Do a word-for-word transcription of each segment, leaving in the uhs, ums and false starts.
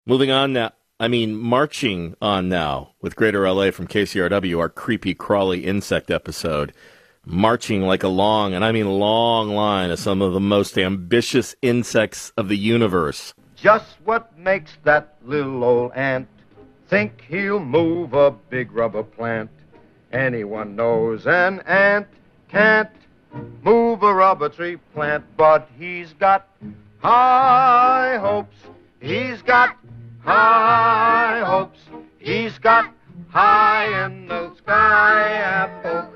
Moving on now. I mean, marching on now with Greater L A from K C R W, our creepy crawly insect episode. Marching like a long, and I mean long line of some of the most ambitious insects of the universe. Just what makes that little old ant think he'll move a big rubber plant? Anyone knows an ant can't move a rubber tree plant, but he's got high hopes. He's got high hopes. He's got high in the sky apple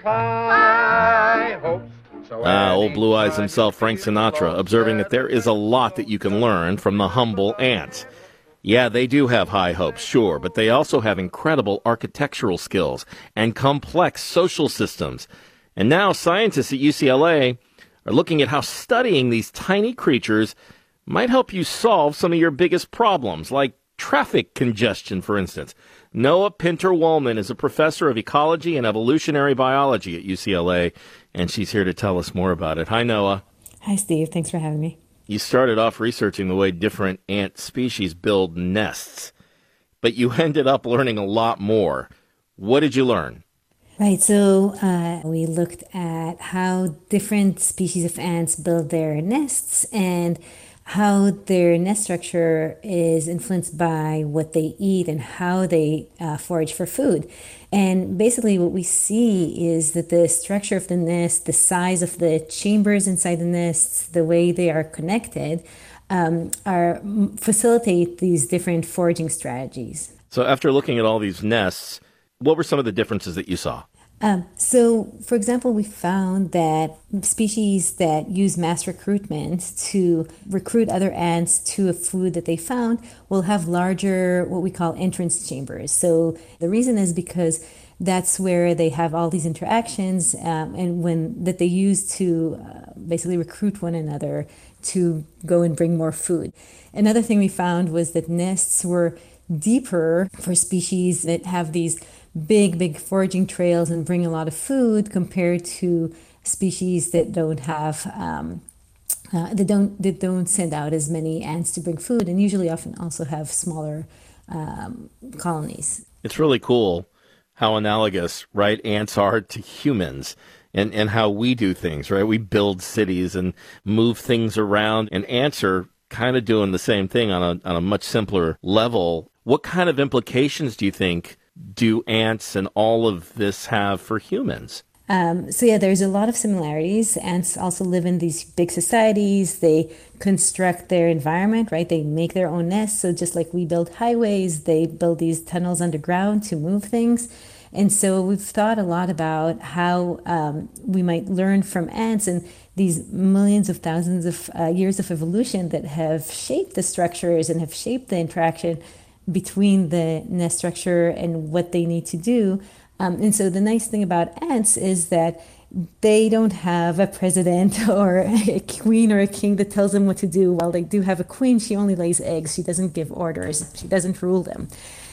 high hopes. So Ah, old Blue Eyes himself, Frank Sinatra, observing that there is a lot that you can learn from the humble ants. Yeah, they do have high hopes, sure, but they also have incredible architectural skills and complex social systems. And now scientists at U C L A are looking at how studying these tiny creatures might help you solve some of your biggest problems, like traffic congestion, for instance. Noah Pinter-Wollman is a professor of ecology and evolutionary biology at U C L A, and she's here to tell us more about it. Hi, Noah. Hi, Steve. Thanks for having me. You started off researching the way different ant species build nests, but you ended up learning a lot more. What did you learn? Right, so uh, we looked at how different species of ants build their nests and how their nest structure is influenced by what they eat and how they uh, forage for food. And basically what we see is that the structure of the nest, the size of the chambers inside the nests, the way they are connected, um, are facilitate these different foraging strategies. So after looking at all these nests, what were some of the differences that you saw? Um, so, for example, we found that species that use mass recruitment to recruit other ants to a food that they found will have larger, what we call entrance chambers. So the reason is because that's where they have all these interactions um, and when that they use to uh, basically recruit one another to go and bring more food. Another thing we found was that nests were deeper for species that have these big, big foraging trails and bring a lot of food compared to species that don't have, um, uh, that don't that don't send out as many ants to bring food, and usually often also have smaller um, colonies. It's really cool how analogous, right, ants are to humans and, and how we do things, right? We build cities and move things around, and ants are kind of doing the same thing on a on a much simpler level. What kind of implications do you think do ants and all of this have for humans? Um, so yeah, there's a lot of similarities. Ants also live in these big societies. They construct their environment, right? They make their own nests. So just like we build highways, they build these tunnels underground to move things. And so we've thought a lot about how um, we might learn from ants and these millions of thousands of uh, years of evolution that have shaped the structures and have shaped the interaction between the nest structure and what they need to do. Um, and so the nice thing about ants is that they don't have a president or a queen or a king that tells them what to do. While they do have a queen, she only lays eggs. She doesn't give orders. She doesn't rule them.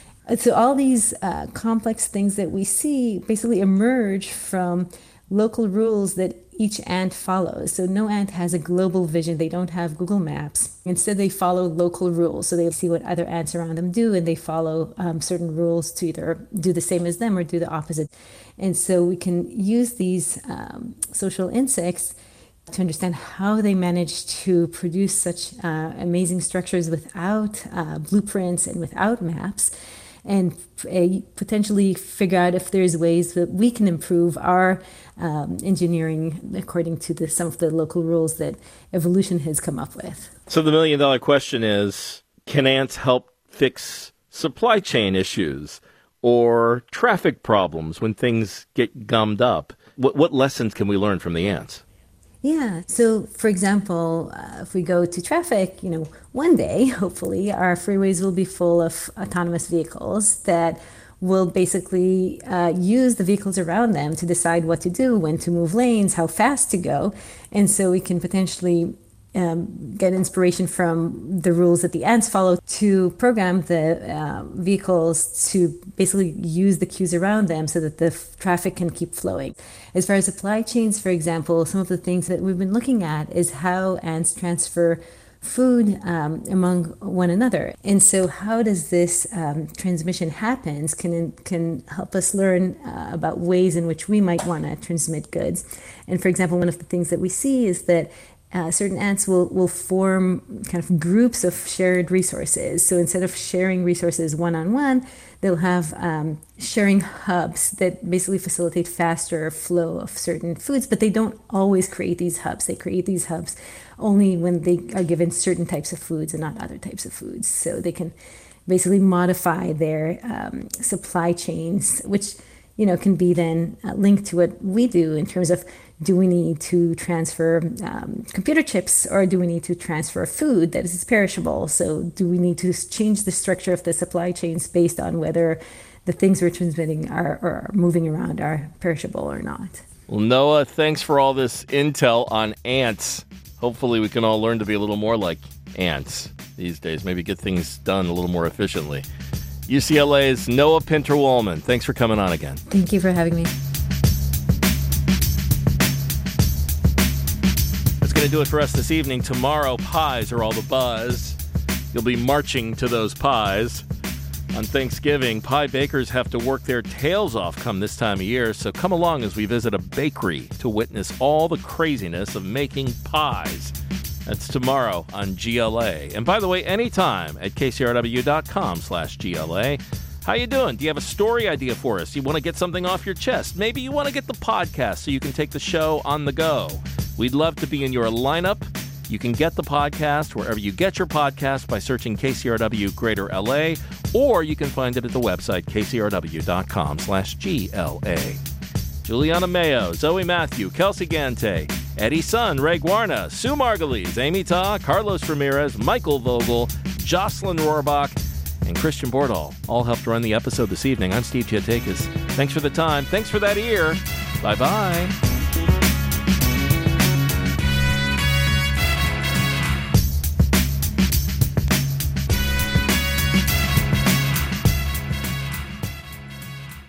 So all these uh, complex things that we see basically emerge from local rules that each ant follows. So no ant has a global vision. They don't have Google Maps. Instead, they follow local rules. So they see what other ants around them do, and they follow um, certain rules to either do the same as them or do the opposite. And so we can use these um, social insects to understand how they manage to produce such uh, amazing structures without uh, blueprints and without maps, and uh, potentially figure out if there's ways that we can improve our um, engineering according to the, some of the local rules that evolution has come up with. So the million dollar question is, can ants help fix supply chain issues or traffic problems when things get gummed up? What, what lessons can we learn from the ants? Yeah. So, for example, uh, if we go to traffic, you know, one day, hopefully, our freeways will be full of autonomous vehicles that will basically uh, use the vehicles around them to decide what to do, when to move lanes, how fast to go. And so we can potentially um, get inspiration from the rules that the ants follow to program the uh, vehicles to basically use the cues around them so that the f- traffic can keep flowing. As far as supply chains, for example, some of the things that we've been looking at is how ants transfer food um, among one another. And so how does this um, transmission happens can can help us learn uh, about ways in which we might want to transmit goods. And for example, one of the things that we see is that Uh, certain ants will, will form kind of groups of shared resources. So instead of sharing resources one-on-one, they'll have um, sharing hubs that basically facilitate faster flow of certain foods, but they don't always create these hubs. They create these hubs only when they are given certain types of foods and not other types of foods. So they can basically modify their um, supply chains, which you know can be then uh, linked to what we do in terms of, do we need to transfer um, computer chips, or do we need to transfer food that is perishable? So do we need to change the structure of the supply chains based on whether the things we're transmitting are, or moving around are perishable or not? Well, Noah, thanks for all this intel on ants. Hopefully we can all learn to be a little more like ants these days, maybe get things done a little more efficiently. U C L A's Noah Pinter-Wollman, thanks for coming on again. Thank you for having me. Going to do it for us this evening. Tomorrow, pies are all the buzz. You'll be marching to those pies. On Thanksgiving, pie bakers have to work their tails off come this time of year, so come along as we visit a bakery to witness all the craziness of making pies. That's tomorrow on G L A. And by the way, anytime at K C R W dot com slash G L A. How you doing? Do you have a story idea for us? You want to get something off your chest? Maybe you want to get the podcast so you can take the show on the go. We'd love to be in your lineup. You can get the podcast wherever you get your podcast by searching K C R W Greater L A, or you can find it at the website K C R W dot com slash G L A. Juliana Mayo, Zoe Matthew, Kelsey Gante, Eddie Sun, Ray Guarna, Sue Margulies, Amy Ta, Carlos Ramirez, Michael Vogel, Jocelyn Rohrbach, and Christian Bordall all helped run the episode this evening. I'm Steve Giatakis. Thanks for the time. Thanks for that ear. Bye-bye.